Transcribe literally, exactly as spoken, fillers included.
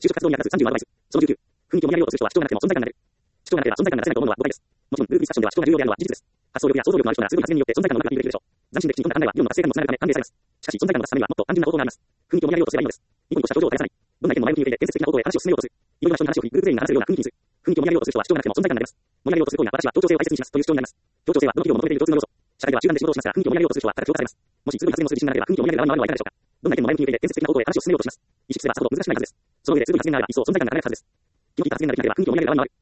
就職活動に役立つさんじゅうのアドバイス。そのじゅうきゅう。雰囲気を盛り上げようとする人は主張がなくても存在感がなる。主張がなければ存在感が出せないと思うのは誤解です。もちろん、ルールディスカッションでは主張が重要であるのは事実です。発想力や想像力のある人なら鋭い発言によって存在感の中にできるでしょう。斬新で歴史に富んだ考えは議論の活性化にもつながるため歓迎されます。しかし、存在感を出すためにはもっと単純な方法があります。雰囲気を盛り上げようとすればいいのです。ニコニコした表情を絶やさない。どんな意見も前向きに受けて建設的な方向へ話を進めようとする。いろいろな人に話を振り、グループ全員が話せるような雰囲気にする。雰囲気を盛り上げようとする人は主張がなくても存在感が出ます。盛り上げようとする行為や私は協調性を大切にしますという主張になります。協調性はどの企業も求めている共通の要素。社会では集団で仕事をしますが、雰囲気を盛り上げようとする人は高く評価されます。もし鋭い発言をする自信がなければ雰囲気を盛り上げる側に回るのはいかがでしょうか。どんな意見も前向きに受けて建設的な方向へ話を進めようとします。意識すればさほど難しくないはずです。その上で鋭い発言があれば一層存在感が高いはずです。気の利いた発言ができなければ雰囲気を盛り上げる側に回る。